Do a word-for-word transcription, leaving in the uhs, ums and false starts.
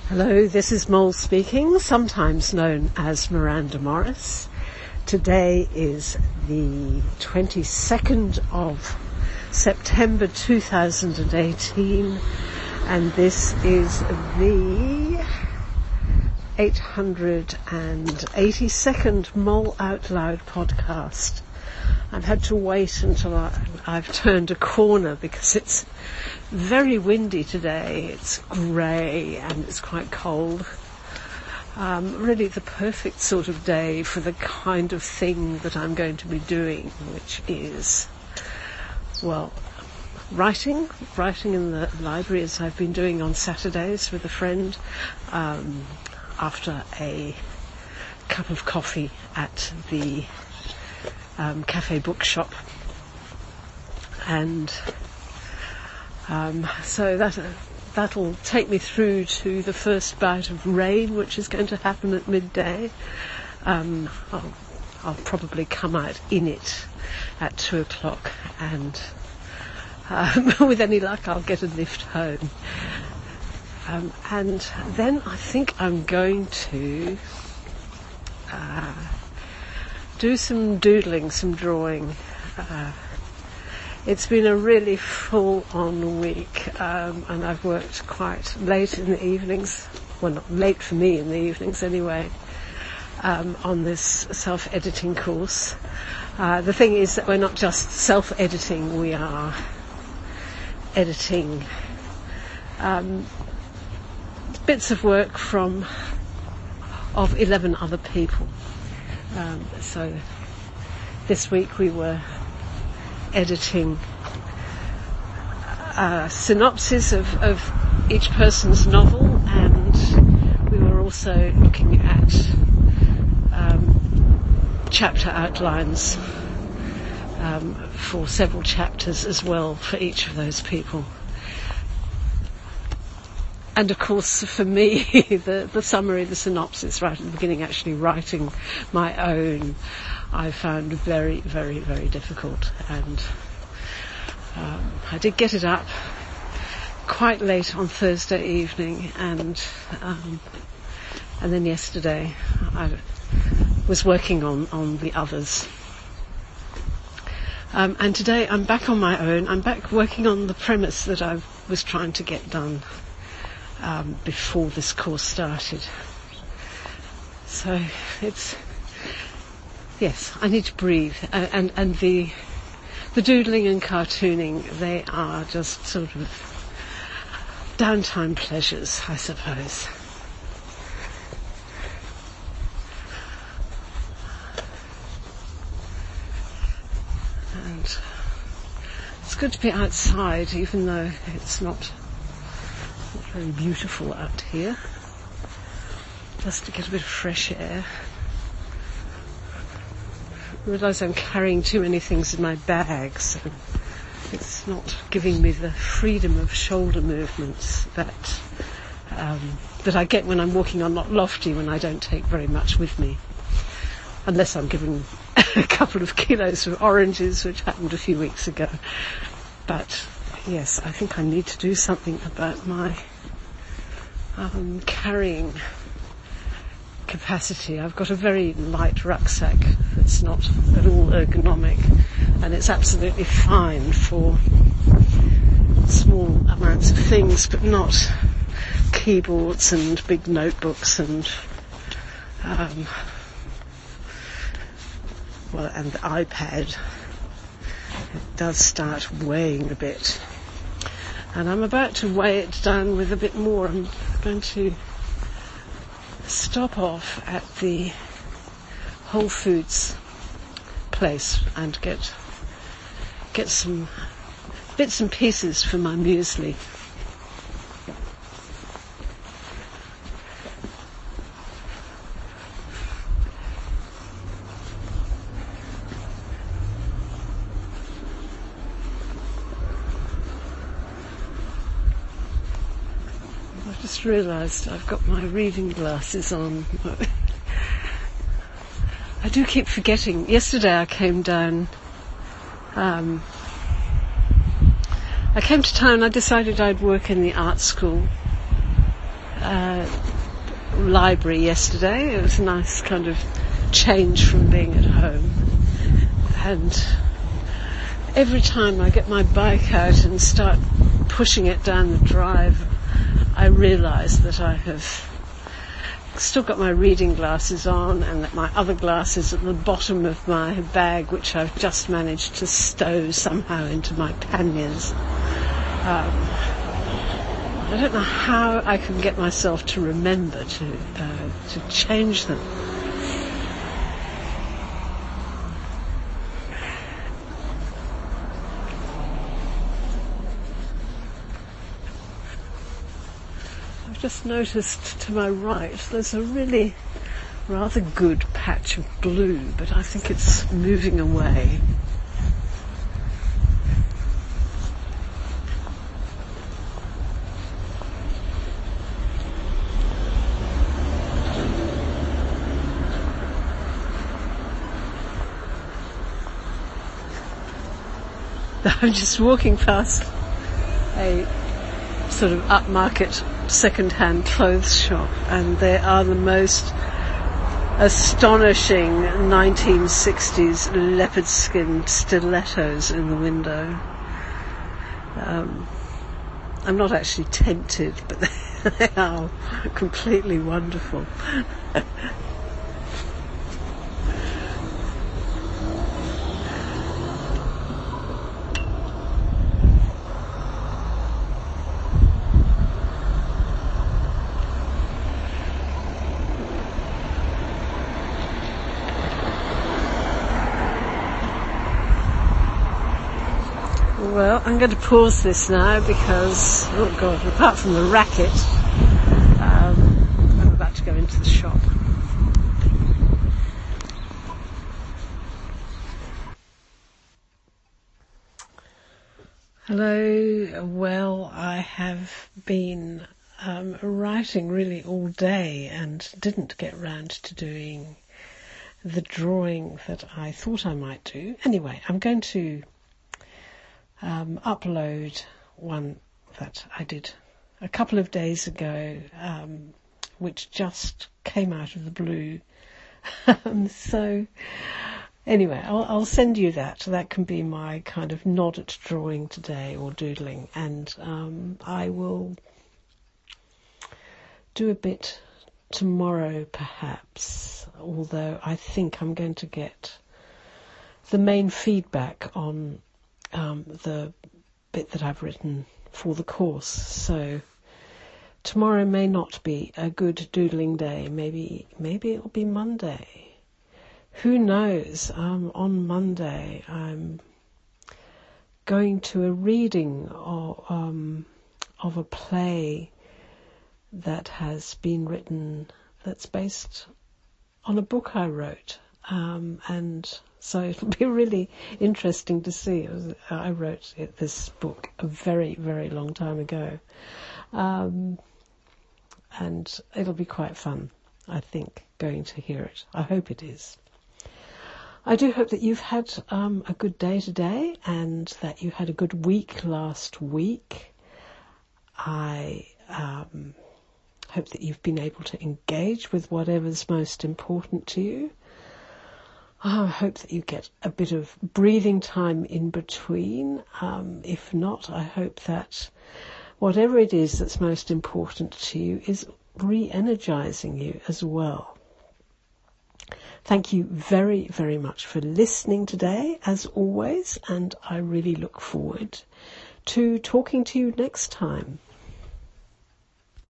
Hello, this is Mole speaking, sometimes known as Miranda Morris. Today is the twenty-second of September two thousand eighteen, and this is the eight hundred eighty-second Mole Out Loud podcast. I've had to wait until I, I've turned a corner because it's very windy today. It's grey and it's quite cold. Um, really the perfect sort of day for the kind of thing that I'm going to be doing, which is, well, writing, writing in the library as I've been doing on Saturdays with a friend, um, after a cup of coffee at the um, cafe bookshop. And um, so that, uh, that'll take me through to the first bout of rain, which is going to happen at midday. Um, I'll, I'll probably come out in it at two o'clock, and um, with any luck I'll get a lift home. Um, and then I think I'm going to uh, do some doodling, some drawing. Uh, it's been a really full-on week, um, and I've worked quite late in the evenings, well, not late for me in the evenings anyway, um, on this self-editing course. Uh, the thing is that we're not just self-editing, we are editing um, bits of work from of eleven other people. Um, so this week we were editing a synopsis of, of each person's novel, and we were also looking at um, chapter outlines um, for several chapters as well for each of those people. And of course, for me, the, the summary, the synopsis right at the beginning, actually writing my own, I found very, very, very difficult. And um, I did get it up quite late on Thursday evening, and um, and then yesterday I was working on, on the others. Um, and today I'm back on my own. I'm back working on the premise that I was trying to get done Um, before this course started. So it's, yes, I need to breathe, uh, and and the the doodling and cartooning, they are just sort of downtime pleasures, I suppose. And it's good to be outside, even though it's not very beautiful out here, just to get a bit of fresh air. I realise I'm carrying too many things in my bag, so it's not giving me the freedom of shoulder movements that um, that I get when I'm walking on Not Lofty, when I don't take very much with me, unless I'm giving a couple of kilos of oranges, which happened a few weeks ago. But yes, I think I need to do something about my um, carrying capacity. I've got a very light rucksack that's not at all ergonomic, and it's absolutely fine for small amounts of things, but not keyboards and big notebooks and um, well, and the iPad. It does start weighing a bit, and I'm about to weigh it down with a bit more. I'm going to stop off at the Whole Foods place and get get some bits and pieces for my muesli. I just realised I've got my reading glasses on. I do keep forgetting. Yesterday I came down, um, I came to town. I decided I'd work in the art school uh, library yesterday. It was a nice kind of change from being at home. And every time I get my bike out and start pushing it down the drive, I realise that I have still got my reading glasses on and that my other glasses at the bottom of my bag, which I've just managed to stow somehow into my panniers. Um, I don't know how I can get myself to remember to uh, to change them. Just noticed to my right there's a really rather good patch of blue, but I think it's moving away. I'm just walking past a sort of upmarket second-hand clothes shop, and there are the most astonishing nineteen sixties leopard-skinned stilettos in the window. Um, I'm not actually tempted, but they are completely wonderful. Well, I'm going to pause this now because, oh God, apart from the racket, um, I'm about to go into the shop. Hello. Well, I have been um, writing really all day and didn't get round to doing the drawing that I thought I might do. Anyway, I'm going to Um, upload one that I did a couple of days ago, um, which just came out of the blue. um, so anyway, I'll, I'll send you that. That can be my kind of nod at drawing today or doodling, and um, I will do a bit tomorrow perhaps, although I think I'm going to get the main feedback on Um, the bit that I've written for the course. So tomorrow may not be a good doodling day. Maybe maybe it'll be Monday. Who knows? Um, on Monday I'm going to a reading of, um, of a play that has been written that's based on a book I wrote. Um, and so it'll be really interesting to see. I wrote this book a very, very long time ago. Um, and it'll be quite fun, I think, going to hear it. I hope it is. I do hope that you've had um, a good day today and that you had a good week last week. I um, hope that you've been able to engage with whatever's most important to you. I hope that you get a bit of breathing time in between. Um, if not, I hope that whatever it is that's most important to you is re-energizing you as well. Thank you very, very much for listening today, as always, and I really look forward to talking to you next time.